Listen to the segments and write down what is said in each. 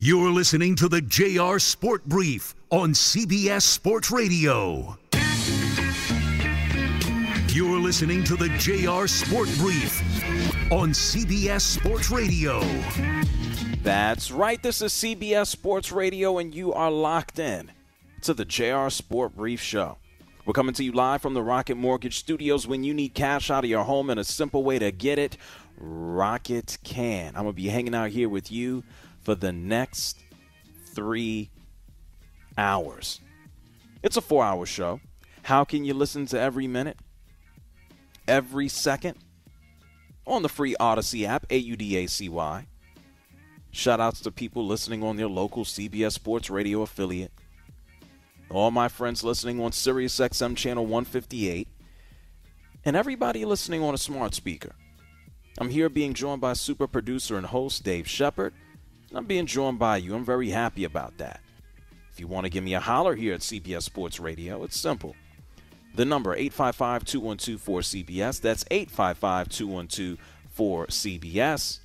You're listening to the JR Sport Brief on CBS Sports Radio. You're listening to the JR Sport Brief on CBS Sports Radio. That's right. This is CBS Sports Radio, and you are locked in to the JR Sport Brief Show. We're coming to you live from the Rocket Mortgage Studios. When you need cash out of your home and a simple way to get it, Rocket can. I'm going to be hanging out here with you for the next 3 hours. It's a 4-hour show. How can you listen to every minute, every second? On the free Odyssey app, AUDACY. Shout-outs to people listening on their local CBS Sports Radio affiliate. All my friends listening on SiriusXM Channel 158. And everybody listening on a smart speaker. I'm here being joined by super producer and host Dave Shepard. I'm being joined by you. I'm very happy about that. If you want to give me a holler here at CBS Sports Radio, it's simple. The number, 855-212-4CBS. That's 855-212-4CBS.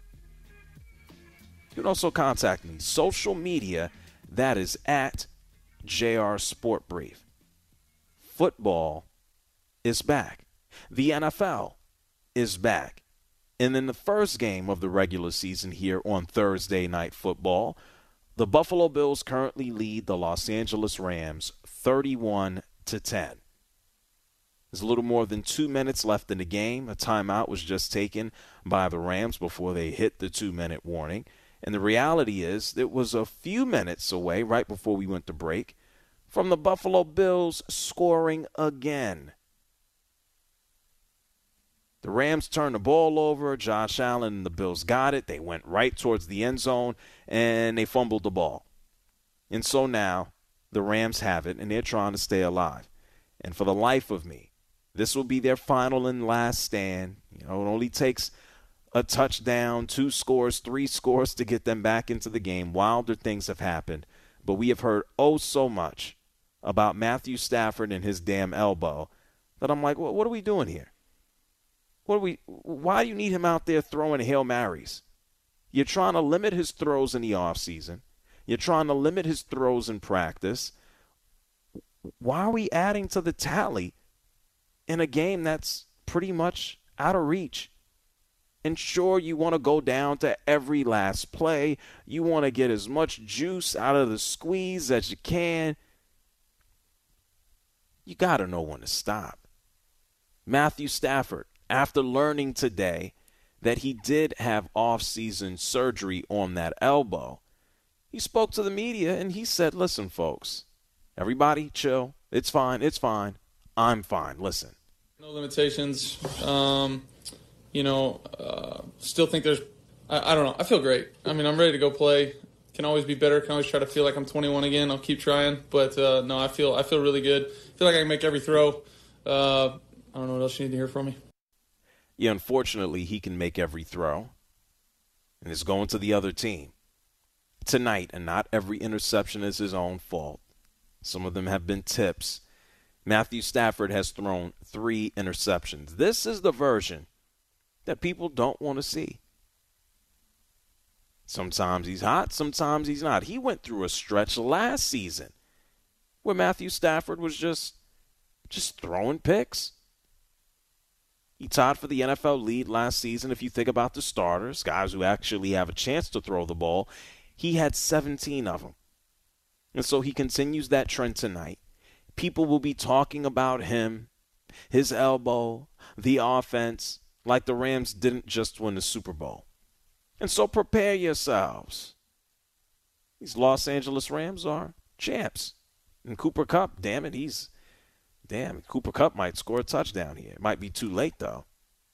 You can also contact me. Social media, that is at JR Sport Brief. Football is back. The NFL is back. And in the first game of the regular season here on Thursday Night Football, the Buffalo Bills currently lead the Los Angeles Rams 31-10. There's a little more than 2 minutes left in the game. A timeout was just taken by the Rams before they hit the 2-minute warning. And the reality is it was a few minutes away, right before we went to break, from the Buffalo Bills scoring again. The Rams turned the ball over. Josh Allen and the Bills got it. They went right towards the end zone, and they fumbled the ball. And so now the Rams have it, and they're trying to stay alive. And for the life of me, this will be their final and last stand. You know, it only takes a touchdown, 2 scores, 3 scores to get them back into the game. Wilder things have happened. But we have heard oh so much about Matthew Stafford and his damn elbow that I'm like, what are we doing here? Why do you need him out there throwing Hail Marys? You're trying to limit his throws in the offseason. You're trying to limit his throws in practice. Why are we adding to the tally in a game that's pretty much out of reach? And sure, you want to go down to every last play. You want to get as much juice out of the squeeze as you can. You got to know when to stop. Matthew Stafford, after learning today that he did have off-season surgery on that elbow, he spoke to the media and he said, listen, folks, everybody chill. It's fine. It's fine. I'm fine. Listen. No limitations. Still think there's I don't know. I feel great. I mean, I'm ready to go play. Can always be better. Can always try to feel like I'm 21 again. I'll keep trying. But, no, I feel really good. I feel like I can make every throw. I don't know what else you need to hear from me. Yeah, unfortunately, he can make every throw, and it's going to the other team tonight, and not every interception is his own fault. Some of them have been tips. Matthew Stafford has thrown 3 interceptions. This is the version that people don't want to see. Sometimes he's hot, sometimes he's not. He went through a stretch last season where Matthew Stafford was just throwing picks. He tied for the NFL lead last season. If you think about the starters, guys who actually have a chance to throw the ball, he had 17 of them. And so he continues that trend tonight. People will be talking about him, his elbow, the offense, like the Rams didn't just win the Super Bowl. And so prepare yourselves. These Los Angeles Rams are champs. And Cooper Kupp, Cooper Kupp might score a touchdown here. It might be too late, though.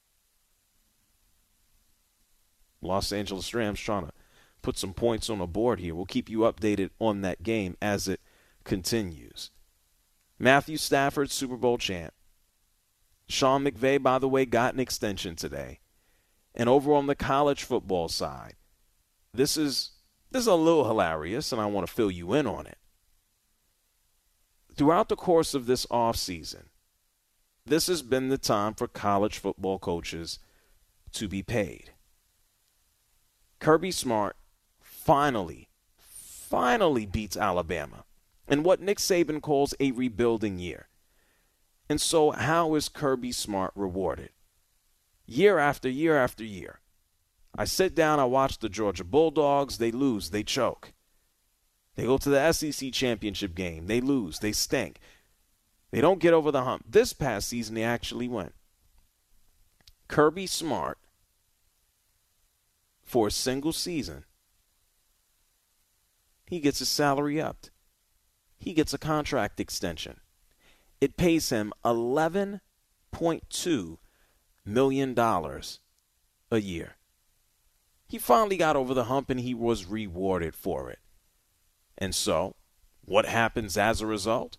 Los Angeles Rams trying to put some points on the board here. We'll keep you updated on that game as it continues. Matthew Stafford, Super Bowl champ. Sean McVay, by the way, got an extension today. And over on the college football side, this is a little hilarious, and I want to fill you in on it. Throughout the course of this offseason, this has been the time for college football coaches to be paid. Kirby Smart finally finally beats Alabama in what Nick Saban calls a rebuilding year. And so how is Kirby Smart rewarded? Year after year after year. I sit down, I watch the Georgia Bulldogs, they lose, they choke. They go to the SEC championship game, they lose, they stink. They don't get over the hump. This past season, they actually win. Kirby Smart, for a single season, he gets his salary upped. He gets a contract extension. It pays him $11.2 million a year. He finally got over the hump and he was rewarded for it. And so, what happens as a result?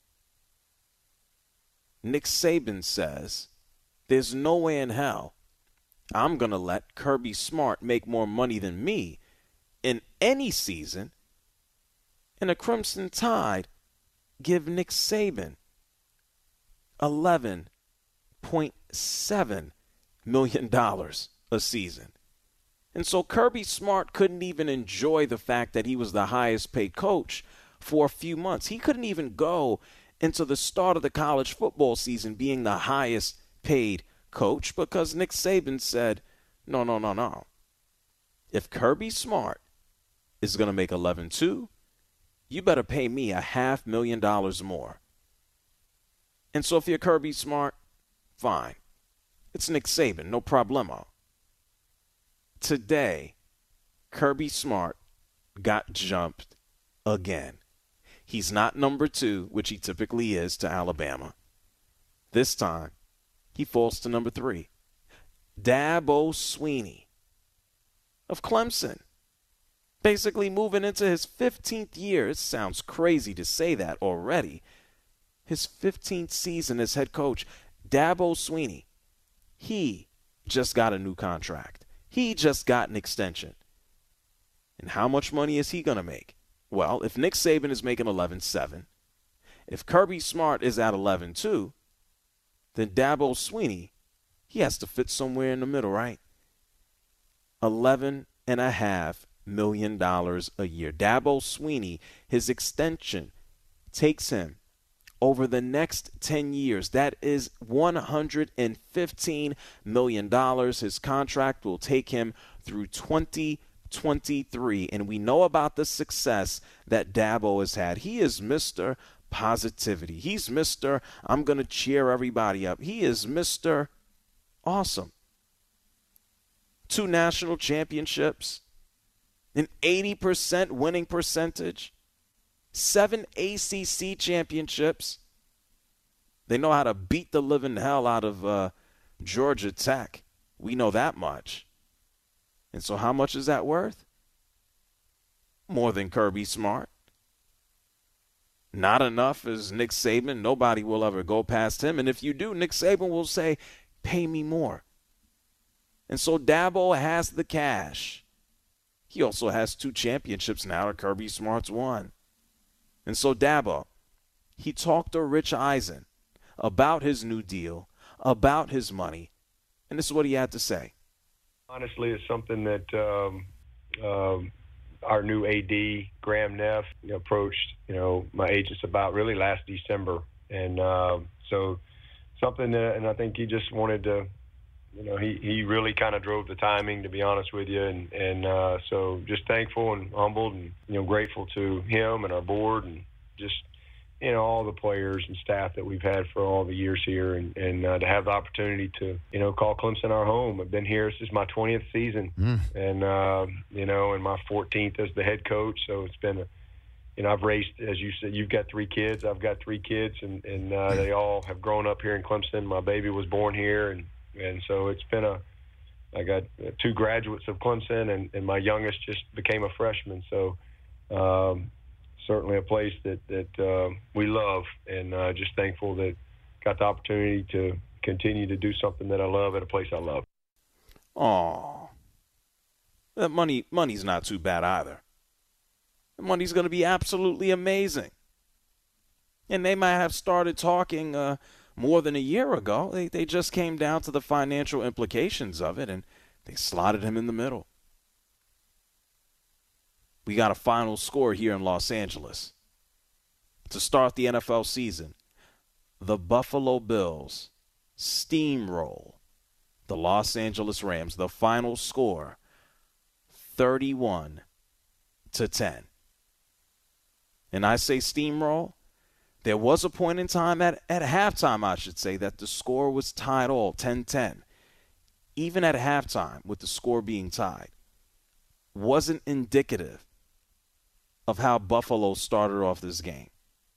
Nick Saban says, there's no way in hell I'm going to let Kirby Smart make more money than me in any season, and the Crimson Tide give Nick Saban $11.7 million a season. And so Kirby Smart couldn't even enjoy the fact that he was the highest paid coach for a few months. He couldn't even go into the start of the college football season being the highest paid coach because Nick Saban said, no. If Kirby Smart is going to make 11.2, you better pay me $500,000 more. And so if you're Kirby Smart, fine. It's Nick Saban, no problemo. Today, Kirby Smart got jumped again. He's not number 2, which he typically is to Alabama. This time, he falls to number 3. Dabo Swinney of Clemson. Basically moving into his 15th year. It sounds crazy to say that already. His 15th season as head coach. Dabo Swinney, he just got a new contract. He just got an extension. And how much money is he going to make? Well, if Nick Saban is making 11.7, if Kirby Smart is at 11.2, then Dabo Swinney, he has to fit somewhere in the middle, right? $11.5 million a year. Dabo Swinney, his extension takes him over the next 10 years. That is $115 million. His contract will take him through 2023. And we know about the success that Dabo has had. He is Mr. Positivity. He's Mr. I'm going to cheer everybody up. He is Mr. Awesome. 2 national championships, an 80% winning percentage, 7 ACC championships. They know how to beat the living hell out of Georgia Tech. We know that much. And so how much is that worth? More than Kirby Smart. Not enough as Nick Saban. Nobody will ever go past him. And if you do, Nick Saban will say, pay me more. And so Dabo has the cash. He also has 2 championships now that Kirby Smart's won. And so Dabo, he talked to Rich Eisen about his new deal, about his money, and this is what he had to say. Honestly, it's something that our new AD, Graham Neff, approached, my agents about really last December. And so something that, and I think he just wanted to, he really kind of drove the timing, to be honest with you. And so just thankful and humbled and, grateful to him and our board and just, all the players and staff that we've had for all the years here and to have the opportunity to, call Clemson our home. I've been here. This is my 20th season and, and my 14th as the head coach. So it's been I've raised, as you said, you've got 3 kids. I've got 3 kids and they all have grown up here in Clemson. My baby was born here. And so it's been I got 2 graduates of Clemson and my youngest just became a freshman. So, certainly a place that we love and just thankful that got the opportunity to continue to do something that I love at a place I love. Aw. That money's not too bad either. The money's going to be absolutely amazing. And they might have started talking more than a year ago. They just came down to the financial implications of it, and they slotted him in the middle. we got a final score here in Los Angeles. To start the NFL season, the Buffalo Bills steamroll the Los Angeles Rams. The final score, 31-10. And I say steamroll. There was a point in time at halftime, I should say, that the score was tied all 10-10. Even at halftime, with the score being tied, wasn't indicative of how Buffalo started off this game.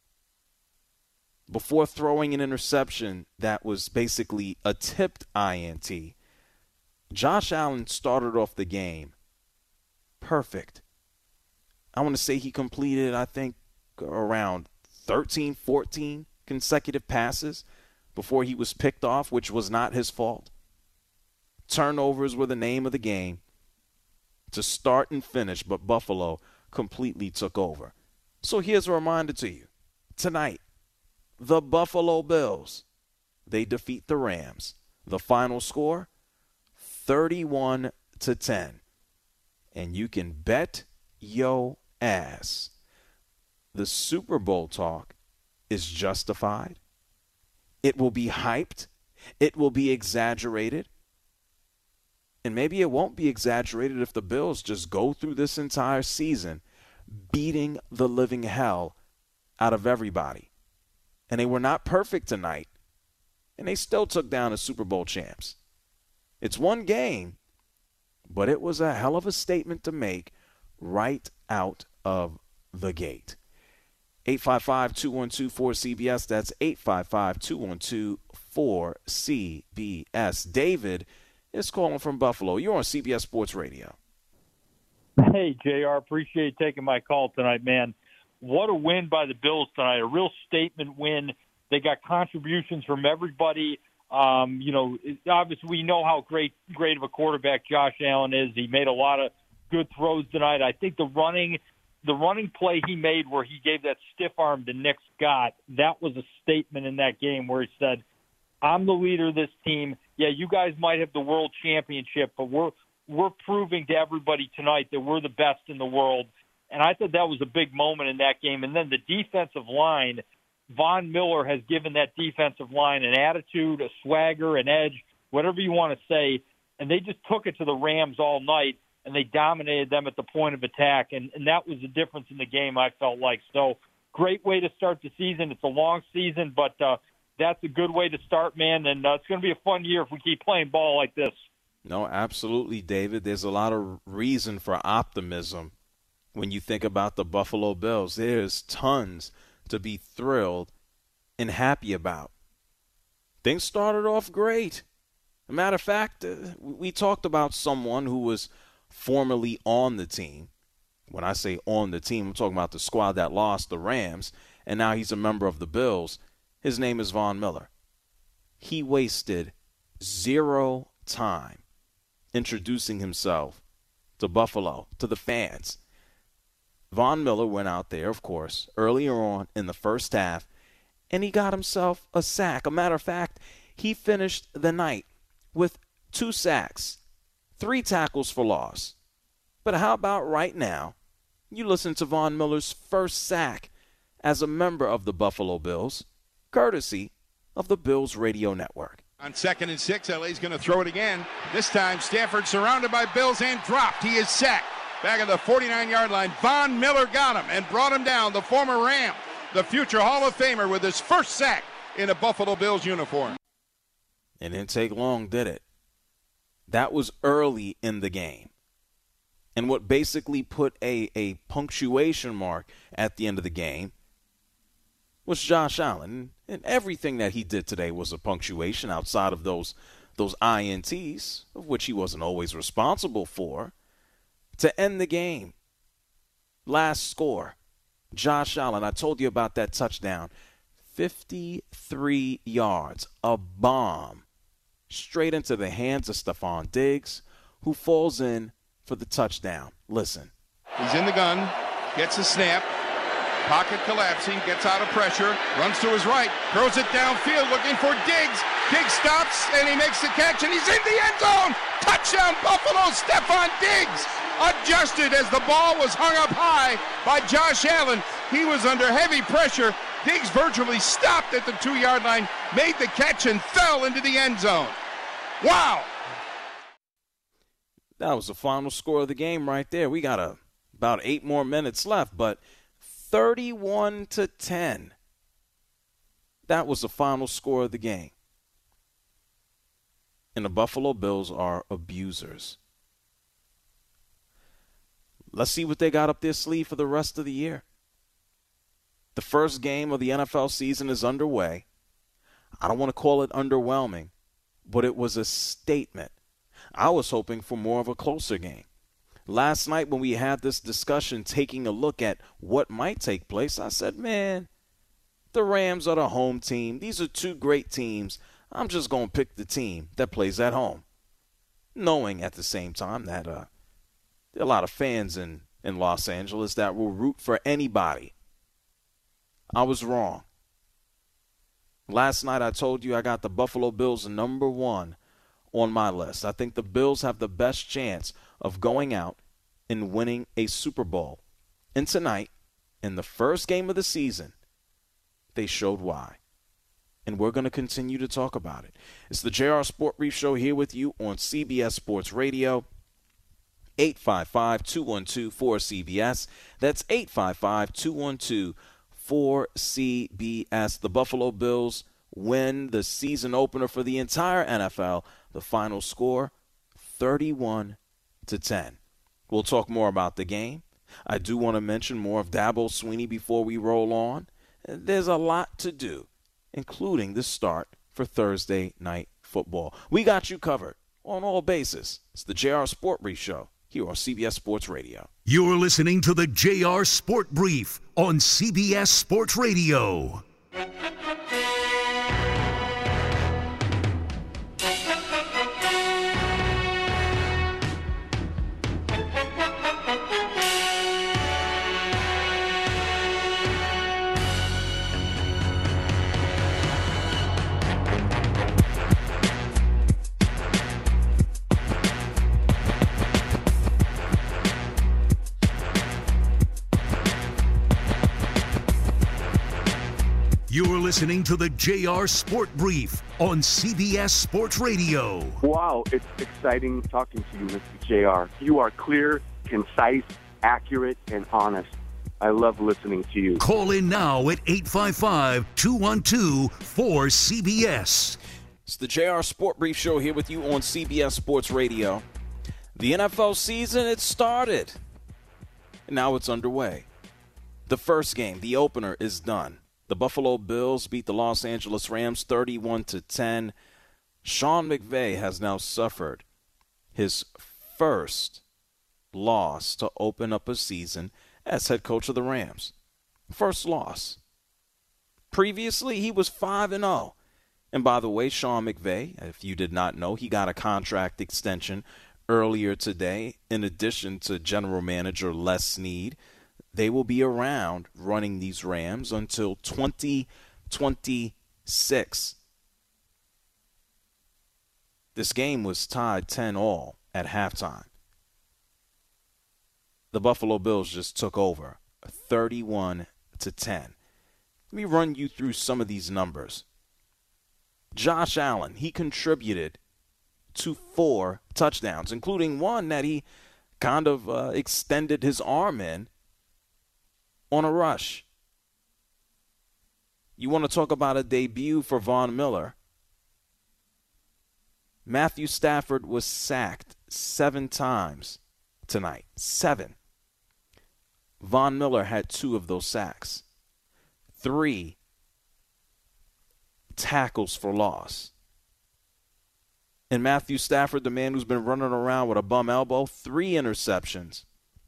Before throwing an interception that was basically a tipped INT, Josh Allen started off the game perfect. I want to say he completed, I think, around 13, 14 consecutive passes before he was picked off, which was not his fault. Turnovers were the name of the game to start and finish, but Buffalo completely took over. So here's a reminder to you. Tonight, the Buffalo Bills, they defeat the Rams. The final score, 31-10. And you can bet yo ass the Super Bowl talk is justified. It will be hyped. It will be exaggerated. And maybe it won't be exaggerated if the Bills just go through this entire season beating the living hell out of everybody. And they were not perfect tonight, and they still took down the Super Bowl champs. It's one game, but it was a hell of a statement to make right out of the gate. 855-212-4CBS. That's 855-212-4CBS. David is calling from Buffalo. You're on CBS Sports Radio. Hey, JR, appreciate you taking my call tonight, man. What a win by the Bills tonight, a real statement win. They got contributions from everybody. Obviously we know how great of a quarterback Josh Allen is. He made a lot of good throws tonight. I think the running play he made where he gave that stiff arm to Nick Scott, that was a statement in that game where he said, I'm the leader of this team. Yeah, you guys might have the world championship, but we're proving to everybody tonight that we're the best in the world. And I thought that was a big moment in that game. And then the defensive line, Von Miller has given that defensive line an attitude, a swagger, an edge, whatever you want to say. And they just took it to the Rams all night, and they dominated them at the point of attack. And that was the difference in the game, I felt like. So great way to start the season. It's a long season, but that's a good way to start, man. And it's going to be a fun year if we keep playing ball like this. No, absolutely, David. There's a lot of reason for optimism. When you think about the Buffalo Bills, there's tons to be thrilled and happy about. Things started off great. As a matter of fact, we talked about someone who was formerly on the team. When I say on the team, I'm talking about the squad that lost, the Rams, and now he's a member of the Bills. His name is Von Miller. He wasted zero time introducing himself to Buffalo, to the fans. Von Miller went out there, of course, earlier on in the first half, and he got himself a sack. A matter of fact, he finished the night with 2 sacks, 3 tackles for loss. But how about right now, you listen to Von Miller's first sack as a member of the Buffalo Bills, courtesy of the Bills Radio Network. On 2nd and 6, LA's going to throw it again. This time, Stafford surrounded by Bills and dropped. He is sacked. Back at the 49-yard line, Von Miller got him and brought him down, the former Ram, the future Hall of Famer with his first sack in a Buffalo Bills uniform. It didn't take long, did it? That was early in the game. And what basically put a punctuation mark at the end of the game was Josh Allen. And everything that he did today was a punctuation outside of those INTs, of which he wasn't always responsible for. To end the game, last score, Josh Allen, I told you about that touchdown, 53 yards, a bomb, straight into the hands of Stephon Diggs, who falls in for the touchdown. Listen. He's in the gun, gets a snap, pocket collapsing, gets out of pressure, runs to his right, throws it downfield looking for Diggs. Diggs stops, and he makes the catch, and he's in the end zone. Touchdown, Buffalo, Stephon Diggs. adjusted as the ball was hung up high by Josh Allen. He was under heavy pressure. Diggs virtually stopped at the 2-yard line, made the catch, and fell into the end zone. Wow! That was the final score of the game right there. We got about 8 more minutes left, but 31-10. That was the final score of the game. And the Buffalo Bills are abusers. Let's see what they got up their sleeve for the rest of the year. The first game of the NFL season is underway. I don't want to call it underwhelming, but it was a statement. I was hoping for more of a closer game. Last night when we had this discussion, taking a look at what might take place, I said, man, the Rams are the home team. These are two great teams. I'm just going to pick the team that plays at home, knowing at the same time that there are a lot of fans in Los Angeles that will root for anybody. I was wrong. Last night I told you I got the Buffalo Bills number 1 on my list. I think the Bills have the best chance of going out and winning a Super Bowl. And tonight, in the first game of the season, they showed why. And we're going to continue to talk about it. It's the JR Sport Brief Show here with you on CBS Sports Radio. 855-212-4CBS. That's 855-212-4CBS. The Buffalo Bills win the season opener for the entire NFL. The final score, 31-10. We'll talk more about the game. I do want to mention more of Dabo Swinney before we roll on. There's a lot to do, including the start for Thursday Night Football. We got you covered on all bases. It's the JR Sport Brief Show here on CBS Sports Radio. You're listening to the JR Sport Brief on CBS Sports Radio. You're listening to the JR Sport Brief on CBS Sports Radio. Wow, it's exciting talking to you, Mr. JR. You are clear, concise, accurate, and honest. I love listening to you. Call in now at 855-212-4CBS. It's the JR Sport Brief Show here with you on CBS Sports Radio. The NFL season, it started. And now it's underway. The first game, the opener, is done. The Buffalo Bills beat the Los Angeles Rams 31-10. Sean McVay has now suffered his first loss to open up a season as head coach of the Rams. First loss. Previously, he was 5-0. And by the way, Sean McVay, if you did not know, he got a contract extension earlier today. In addition to general manager Les Snead, they will be around running these Rams until 2026. This game was tied 10-all at halftime. The Buffalo Bills just took over 31-10. Let me run you through some of these numbers. Josh Allen, he contributed to 4 touchdowns, including one that he kind of extended his arm in on a rush. You want to talk about a debut for Von Miller? Matthew Stafford was sacked 7 times tonight. 7. Von Miller had 2 of those sacks. 3 tackles for loss. And Matthew Stafford, the man who's been running around with a bum elbow, 3 interceptions.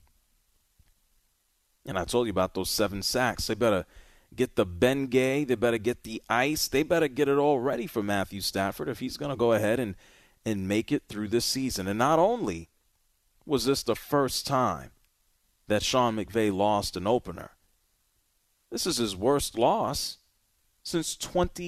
And I told you about those 7 sacks. They better get the Bengay. They better get the ice. They better get it all ready for Matthew Stafford if he's going to go ahead and make it through this season. And not only was this the first time that Sean McVay lost an opener, this is his worst loss since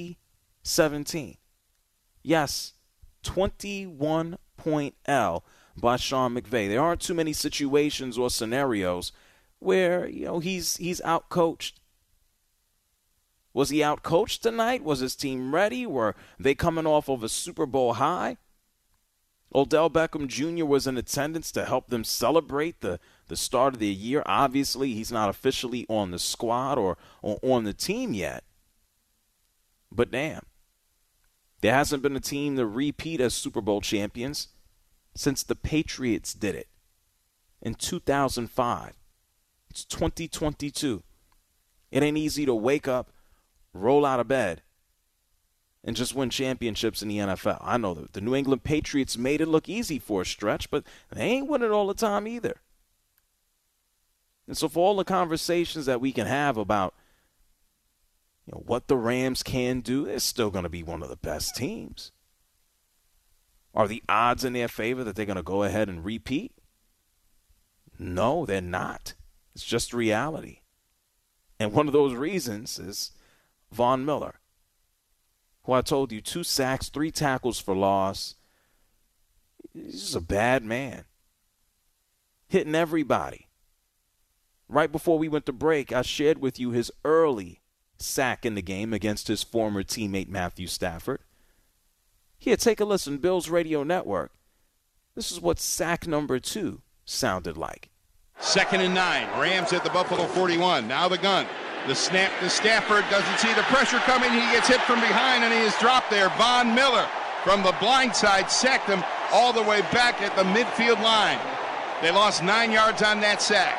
2017. Yes, 21-point L by Sean McVay. There aren't too many situations or scenarios where, he's outcoached. Was he outcoached tonight? Was his team ready? Were they coming off of a Super Bowl high? Odell Beckham Jr. was in attendance to help them celebrate the start of the year. Obviously, he's not officially on the squad or on the team yet. But damn, there hasn't been a team to repeat as Super Bowl champions since the Patriots did it in 2005. It's 2022. It ain't easy to wake up, roll out of bed, and just win championships in the NFL. I know the New England Patriots made it look easy for a stretch, but they ain't winning all the time either. And so for all the conversations that we can have about what the Rams can do, they're still going to be one of the best teams. Are the odds in their favor that they're going to go ahead and repeat? No, they're not. It's just reality. And one of those reasons is Von Miller, who I told you, 2 sacks, 3 tackles for loss. He's just a bad man. Hitting everybody. Right before we went to break, I shared with you his early sack in the game against his former teammate Matthew Stafford. Here, take a listen. Bills Radio Network. This is what sack number 2 sounded like. 2nd and 9. Rams at the Buffalo 41. Now the gun. The snap to Stafford. Doesn't see the pressure coming. He gets hit from behind, and he is dropped there. Von Miller from the blind side sacked him all the way back at the midfield line. They lost 9 yards on that sack.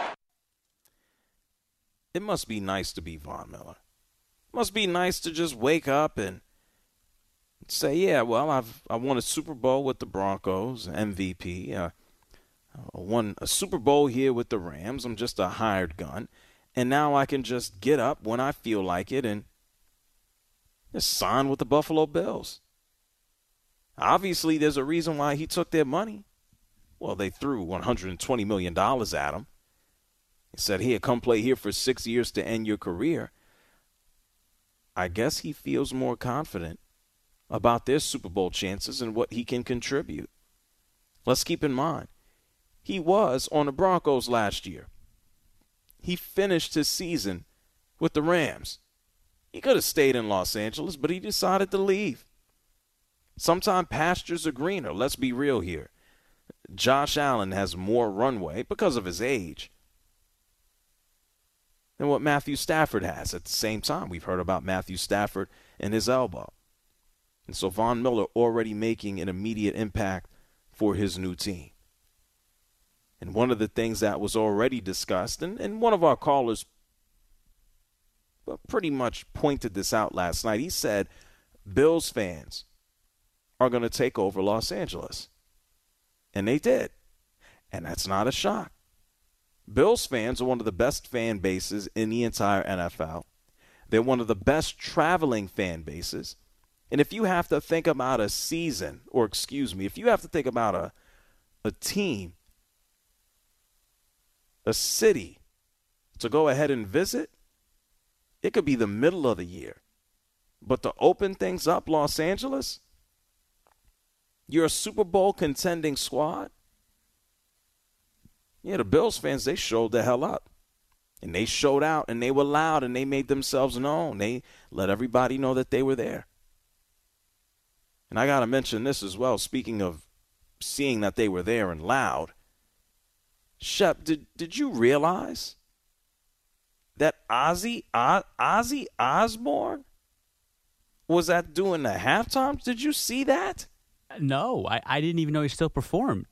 It must be nice to be Von Miller. It must be nice to just wake up and say, yeah, well, I won a Super Bowl with the Broncos, MVP. I won a Super Bowl here with the Rams. I'm just a hired gun. And now I can just get up when I feel like it and just sign with the Buffalo Bills. Obviously, there's a reason why he took their money. Well, they threw $120 million at him. He said, here, come play here for 6 years to end your career. I guess he feels more confident about their Super Bowl chances and what he can contribute. Let's keep in mind, he was on the Broncos last year. He finished his season with the Rams. He could have stayed in Los Angeles, but he decided to leave. Sometimes pastures are greener. Let's be real here. Josh Allen has more runway because of his age than what Matthew Stafford has. At the same time, we've heard about Matthew Stafford and his elbow. And so Von Miller already making an immediate impact for his new team. And one of the things that was already discussed, and one of our callers pretty much pointed this out last night. He said Bills fans are going to take over Los Angeles. And they did. And that's not a shock. Bills fans are one of the best fan bases in the entire NFL. They're one of the best traveling fan bases. And if you have to think about a season, or if you have to think about a team, a city to go ahead and visit, it could be the middle of the year. But to open things up, Los Angeles, you're a Super Bowl contending squad. Yeah, the Bills fans, they showed the hell up. And they showed out, and they were loud, and they made themselves known. They let everybody know that they were there. And I got to mention this as well, speaking of seeing that they were there and loud. Shep, did you realize that Ozzy Osbourne was doing the halftime? Did you see that? No, I didn't even know he still performed.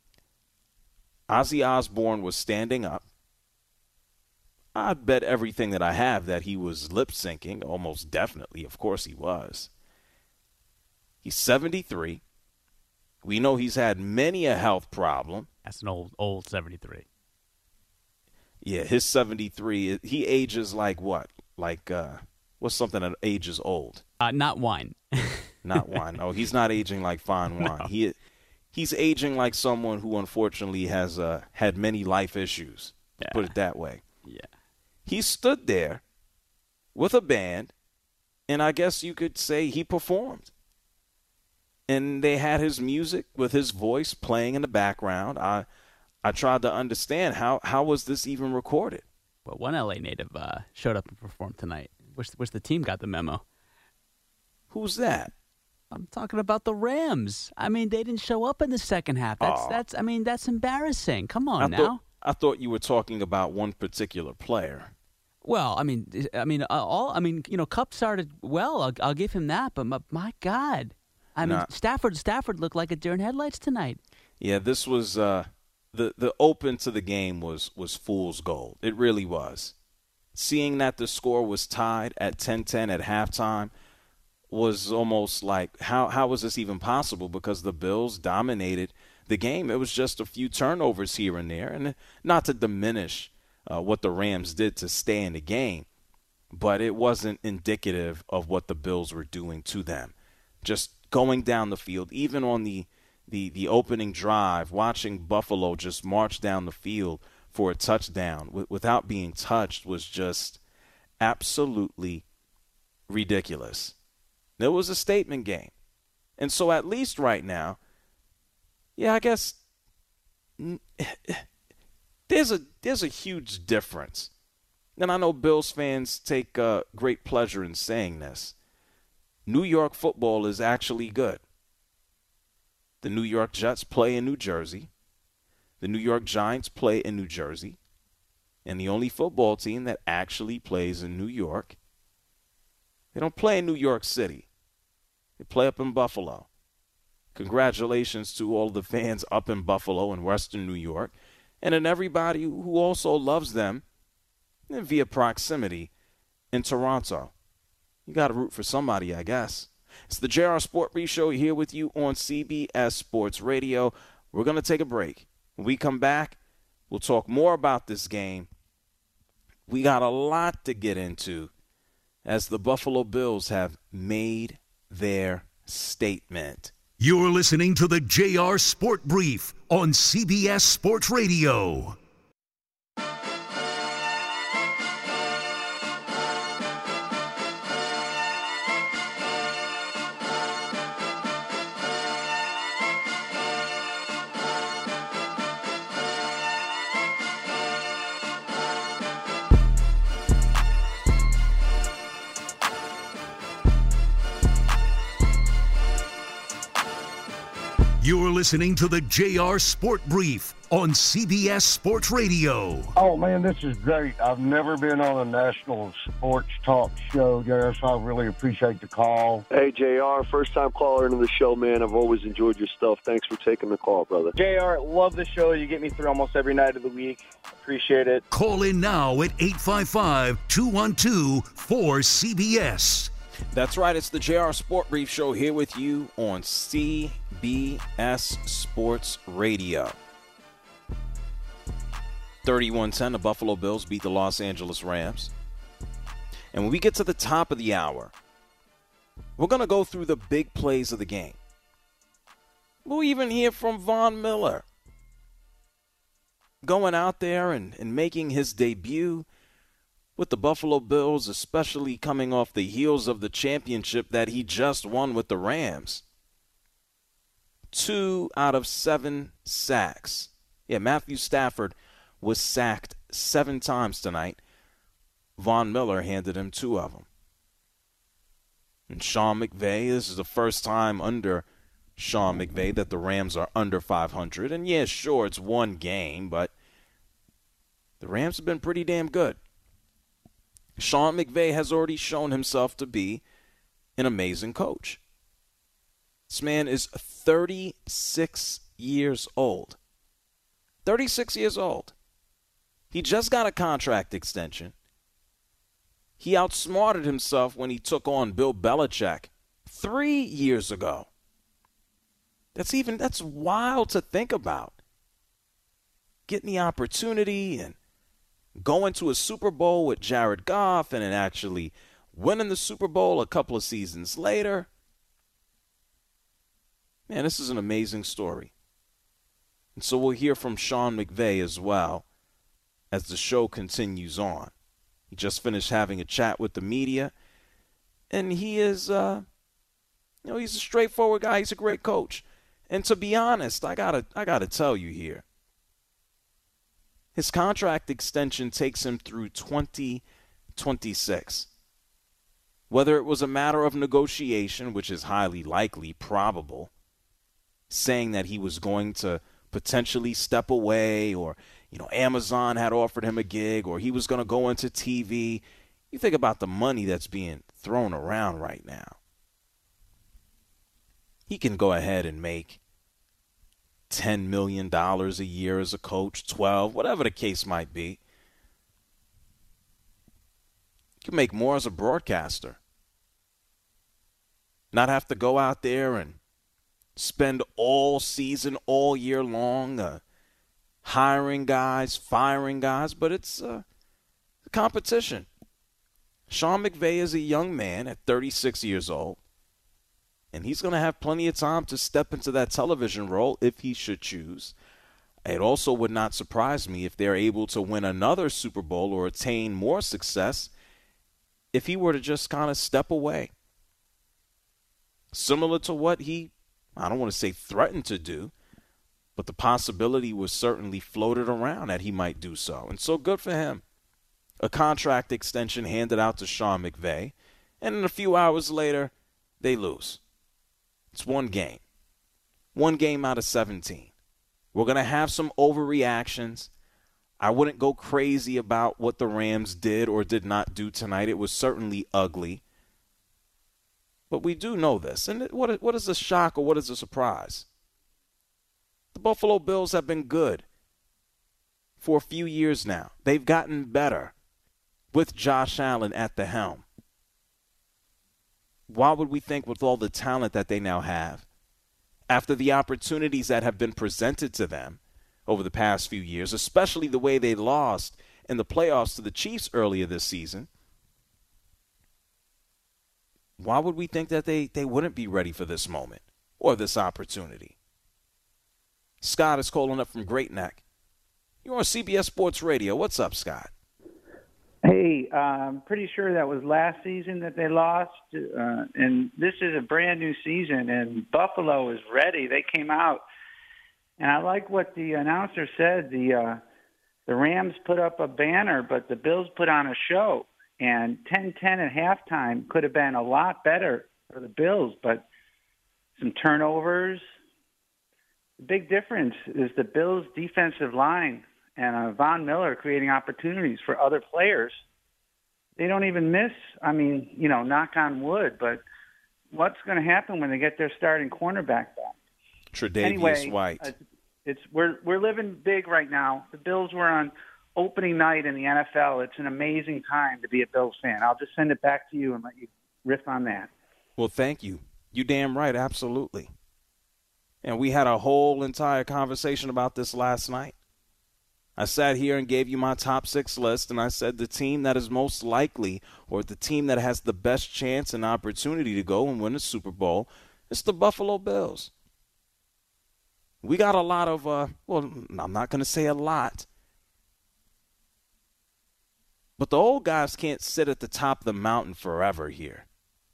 Ozzy Osbourne was standing up. I'd bet everything that I have that he was lip-syncing, almost definitely. Of course he was. He's 73. We know he's had many a health problem. That's an old 73. Yeah, his 73, he ages like what? Like, what's something that ages old? Not wine. Not wine. Oh, he's not aging like fine wine. No. He's aging like someone who unfortunately has had many life issues, to put it that way. Yeah. He stood there with a band, and I guess you could say he performed. and they had his music with his voice playing in the background. I tried to understand how was this even recorded? Well, one LA native showed up and performed tonight. Wish the team got the memo. Who's that? I'm talking about the Rams. I mean, they didn't show up in the second half. That's embarrassing. Come on now. I thought you were talking about one particular player. Well, Kupp started well. I'll give him that. But my God, Stafford looked like a deer in headlights tonight. Yeah, this was the open to the game was fool's gold. It really was. Seeing that the score was tied at 10-10 at halftime was almost like, how was this even possible? Because the Bills dominated the game. It was just a few turnovers here and there, and not to diminish what the Rams did to stay in the game, but it wasn't indicative of what the Bills were doing to them. Just going down the field, even on the opening drive, watching Buffalo just march down the field for a touchdown without being touched was just absolutely ridiculous. It was a statement game. And so at least right now, yeah, I guess there's a huge difference. And I know Bills fans take great pleasure in saying this. New York football is actually good. The New York Jets play in New Jersey. The New York Giants play in New Jersey. And the only football team that actually plays in New York, they don't play in New York City. They play up in Buffalo. Congratulations to all the fans up in Buffalo and Western New York, and then everybody who also loves them via proximity in Toronto. You got to root for somebody, I guess. It's the JR Sport Brief Show here with you on CBS Sports Radio. We're going to take a break. When we come back, we'll talk more about this game. We got a lot to get into as the Buffalo Bills have made their statement. You're listening to the JR Sport Brief on CBS Sports Radio. You're listening to the JR Sport Brief on CBS Sports Radio. Oh, man, this is great. I've never been on a national sports talk show, JR, so I really appreciate the call. Hey, JR, first-time caller into the show, man. I've always enjoyed your stuff. Thanks for taking the call, brother. JR, love the show. You get me through almost every night of the week. Appreciate it. Call in now at 855-212-4CBS. That's right. It's the JR Sport Brief Show here with you on CBS Sports Radio. 31-10, the Buffalo Bills beat the Los Angeles Rams. And when we get to the top of the hour, we're going to go through the big plays of the game. We'll even hear from Von Miller going out there and making his debut with the Buffalo Bills, especially coming off the heels of the championship that he just won with the Rams. 2 out of 7 sacks. Yeah, Matthew Stafford was sacked 7 times tonight. Von Miller handed him 2 of them. And Sean McVay, this is the first time under Sean McVay that the Rams are under 500. And yeah, sure, it's one game, but the Rams have been pretty damn good. Sean McVay has already shown himself to be an amazing coach. This man is 36 years old. 36 years old. He just got a contract extension. He outsmarted himself when he took on Bill Belichick 3 years ago. That's wild to think about. Getting the opportunity and going to a Super Bowl with Jared Goff and then actually winning the Super Bowl a couple of seasons later. Man, this is an amazing story. And so we'll hear from Sean McVay as well as the show continues on. He just finished having a chat with the media, and he is He's a straightforward guy. He's a great coach. And to be honest, I gotta tell you here, his contract extension takes him through 2026. Whether it was a matter of negotiation, which is highly likely, probable, saying that he was going to potentially step away, or, Amazon had offered him a gig, or he was going to go into TV. You think about the money that's being thrown around right now. He can go ahead and make $10 million a year as a coach, 12, whatever the case might be. You can make more as a broadcaster. Not have to go out there and spend all season, all year long, hiring guys, firing guys, but it's a competition. Sean McVay is a young man at 36 years old, and he's going to have plenty of time to step into that television role if he should choose. It also would not surprise me if they're able to win another Super Bowl or attain more success if he were to just kind of step away. Similar to what he, I don't want to say threatened to do, but the possibility was certainly floated around that he might do so. And so good for him. A contract extension handed out to Sean McVay, and then a few hours later, they lose. It's one game. One game out of 17. We're going to have some overreactions. I wouldn't go crazy about what the Rams did or did not do tonight. It was certainly ugly. But we do know this. And what is a shock or what is a surprise? The Buffalo Bills have been good for a few years now. They've gotten better with Josh Allen at the helm. Why would we think, with all the talent that they now have, after the opportunities that have been presented to them over the past few years, especially the way they lost in the playoffs to the Chiefs earlier this season, why would we think that they wouldn't be ready for this moment or this opportunity? Scott is calling up from Great Neck. You're on CBS Sports Radio. What's up, Scott? Hey, I'm pretty sure that was last season that they lost, and this is a brand new season, and Buffalo is ready. They came out, and I like what the announcer said. The Rams put up a banner, but the Bills put on a show, and 10-10 at halftime could have been a lot better for the Bills, but some turnovers. The big difference is the Bills' defensive line and Von Miller creating opportunities for other players. They don't even miss. I mean, knock on wood, but what's going to happen when they get their starting cornerback back? Tre'Davious White. We're living big right now. The Bills were on opening night in the NFL. It's an amazing time to be a Bills fan. I'll just send it back to you and let you riff on that. Well, thank you. You damn right, absolutely. And we had a whole entire conversation about this last night. I sat here and gave you my top 6 list, and I said the team that is most likely, or the team that has the best chance and opportunity to go and win a Super Bowl, is the Buffalo Bills. We got a lot of, I'm not going to say a lot, but the old guys can't sit at the top of the mountain forever here.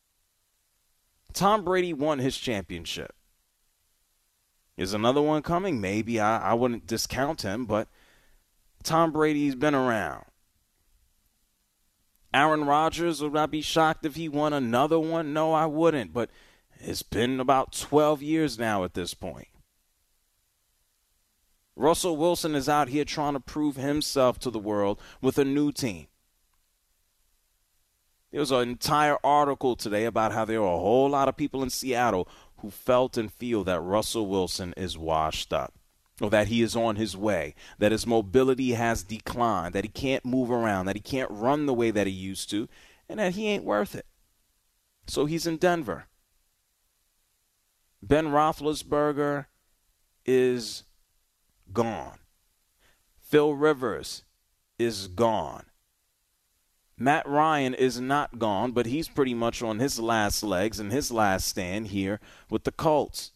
Tom Brady won his championship. Is another one coming? Maybe. I wouldn't discount him, but Tom Brady's been around. Aaron Rodgers, would I be shocked if he won another one? No, I wouldn't, but it's been about 12 years now at this point. Russell Wilson is out here trying to prove himself to the world with a new team. There was an entire article today about how there are a whole lot of people in Seattle who felt and feel that Russell Wilson is washed up, or that he is on his way, that his mobility has declined, that he can't move around, that he can't run the way that he used to, and that he ain't worth it. So he's in Denver. Ben Roethlisberger is gone. Phil Rivers is gone. Matt Ryan is not gone, but he's pretty much on his last legs and his last stand here with the Colts.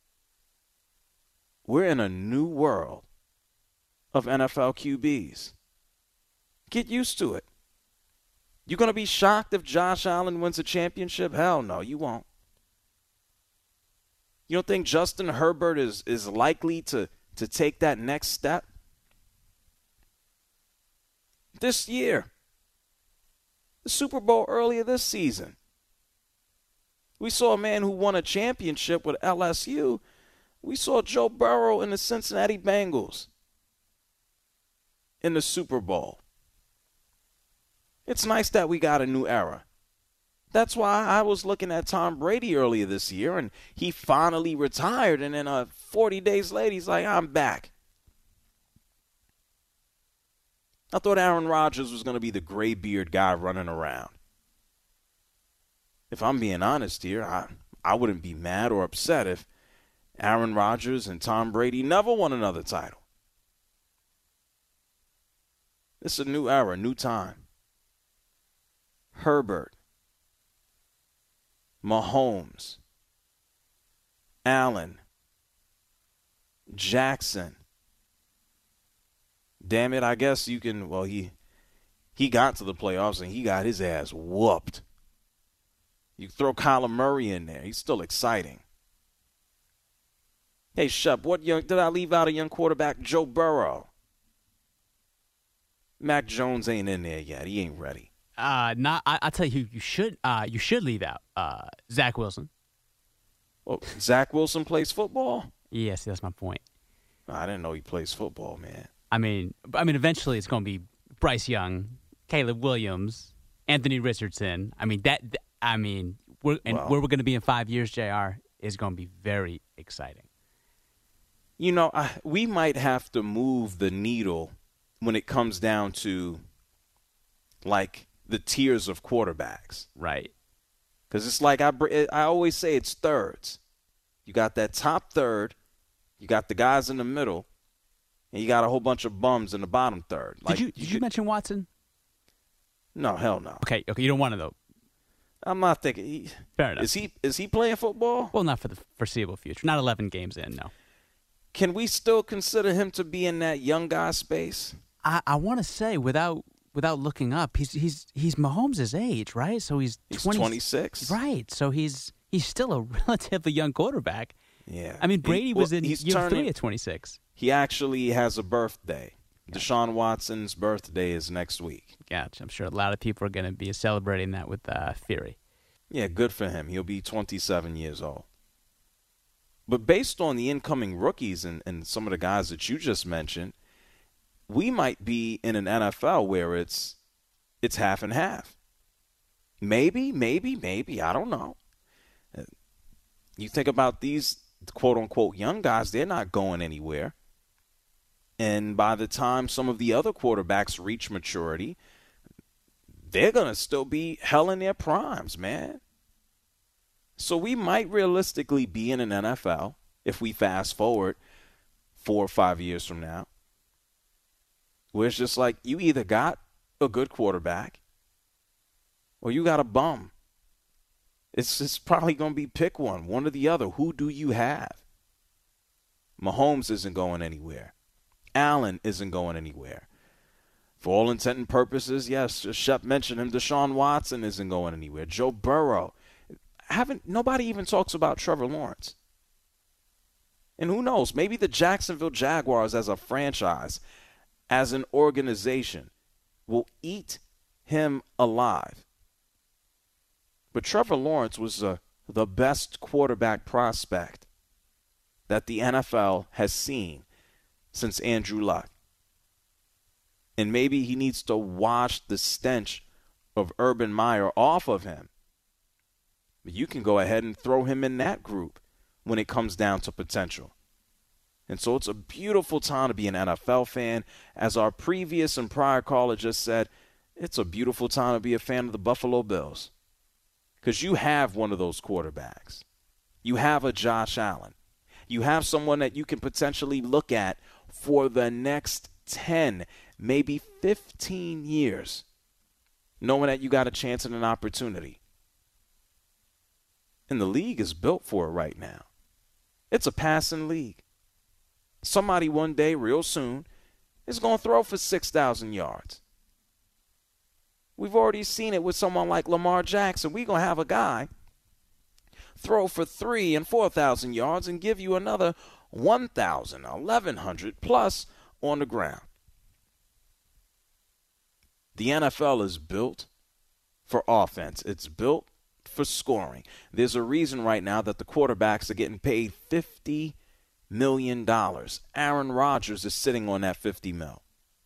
We're in a new world of NFL QBs. Get used to it. You going to be shocked if Josh Allen wins a championship? Hell no, you won't. You don't think Justin Herbert is likely to take that next step? This year, the Super Bowl earlier this season, we saw a man who won a championship with LSU. We saw Joe Burrow and the Cincinnati Bengals in the Super Bowl. It's nice that we got a new era. That's why I was looking at Tom Brady earlier this year, and he finally retired, and then 40 days later, he's like, I'm back. I thought Aaron Rodgers was going to be the gray-beard guy running around. If I'm being honest here, I wouldn't be mad or upset if Aaron Rodgers and Tom Brady never won another title. It's a new era, new time. Herbert, Mahomes, Allen, Jackson. Damn it, I guess you can, well, he got to the playoffs and he got his ass whooped. You throw Kyler Murray in there. He's still exciting. Hey, Shep, did I leave out a young quarterback? Joe Burrow. Mac Jones ain't in there yet. He ain't ready. I'll tell you who you should leave out. Zach Wilson. Well, Zach Wilson plays football? Yes, that's my point. I didn't know he plays football, man. I mean, eventually it's going to be Bryce Young, Caleb Williams, Anthony Richardson. I mean, where we're going to be in 5 years, JR, is going to be very exciting. You know, we might have to move the needle when it comes down to, like, the tiers of quarterbacks. Right. Because it's like I always say it's thirds. You got that top third, you got the guys in the middle, and you got a whole bunch of bums in the bottom third. Like, did you mention Watson? No, hell no. Okay, you don't want to, though. I'm not thinking. Fair enough. Is he playing football? Well, not for the foreseeable future. Not 11 games in, no. Can we still consider him to be in that young guy space? I want to say, without looking up, he's Mahomes' age, right? So he's 26. Right. So he's still a relatively young quarterback. Yeah. I mean, Brady was in year 3 at 26. He actually has a birthday. Gotcha. Deshaun Watson's birthday is next week. Gotcha. I'm sure a lot of people are going to be celebrating that with fury. Yeah, good for him. He'll be 27 years old. But based on the incoming rookies and some of the guys that you just mentioned, we might be in an NFL where it's half and half. Maybe, I don't know. You think about these quote-unquote young guys, they're not going anywhere. And by the time some of the other quarterbacks reach maturity, they're going to still be hell in their primes, man. So we might realistically be in an NFL, if we fast forward 4 or 5 years from now, where it's just like you either got a good quarterback or you got a bum. It's probably going to be pick one or the other. Who do you have? Mahomes isn't going anywhere. Allen isn't going anywhere. For all intent and purposes, yes, Shep mentioned him. Deshaun Watson isn't going anywhere. Joe Burrow. Nobody even talks about Trevor Lawrence. And who knows, maybe the Jacksonville Jaguars as a franchise, as an organization, will eat him alive. But Trevor Lawrence was the best quarterback prospect that the NFL has seen since Andrew Luck. And maybe he needs to wash the stench of Urban Meyer off of him. But you can go ahead and throw him in that group when it comes down to potential. And so it's a beautiful time to be an NFL fan. As our previous and prior caller just said, it's a beautiful time to be a fan of the Buffalo Bills. Because you have one of those quarterbacks. You have a Josh Allen. You have someone that you can potentially look at for the next 10, maybe 15 years, knowing that you got a chance and an opportunity. And the league is built for it right now. It's a passing league. Somebody one day, real soon, is going to throw for 6,000 yards. We've already seen it with someone like Lamar Jackson. We're going to have a guy throw for 3,000 and 4,000 yards and give you another 1,000, 1,100 plus on the ground. The NFL is built for offense. It's built for scoring. There's a reason right now that the quarterbacks are getting paid $50 million. Aaron Rodgers is sitting on that $50 million.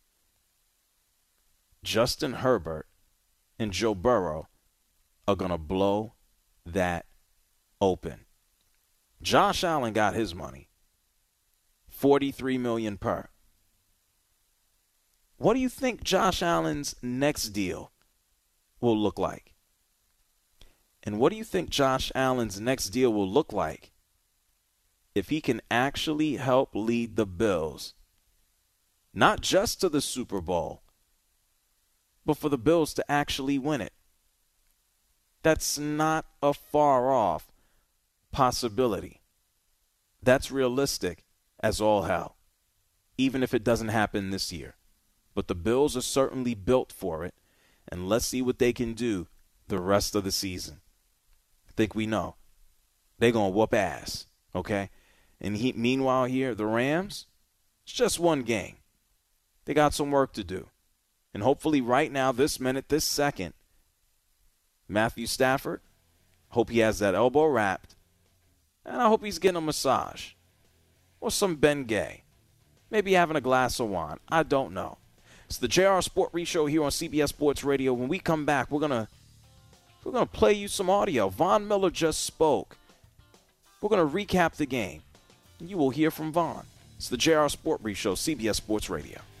Justin Herbert and Joe Burrow are going to blow that open. Josh Allen got his money, $43 million per. What do you think Josh Allen's next deal will look like? And what do you think Josh Allen's next deal will look like if he can actually help lead the Bills, not just to the Super Bowl, but for the Bills to actually win it? That's not a far-off possibility. That's realistic as all hell, even if it doesn't happen this year. But the Bills are certainly built for it, and let's see what they can do the rest of the season. I think we know. They're going to whoop ass, okay? And meanwhile here, the Rams, it's just one game. They got some work to do. And hopefully right now, this minute, this second, Matthew Stafford, hope he has that elbow wrapped, and I hope he's getting a massage or some Bengay, maybe having a glass of wine. I don't know. It's the JR Sport Brief Show here on CBS Sports Radio. When we come back, we're gonna play you some audio. Von Miller just spoke. We're gonna recap the game, and you will hear from Von. It's the JR Sport Brief Show, CBS Sports Radio.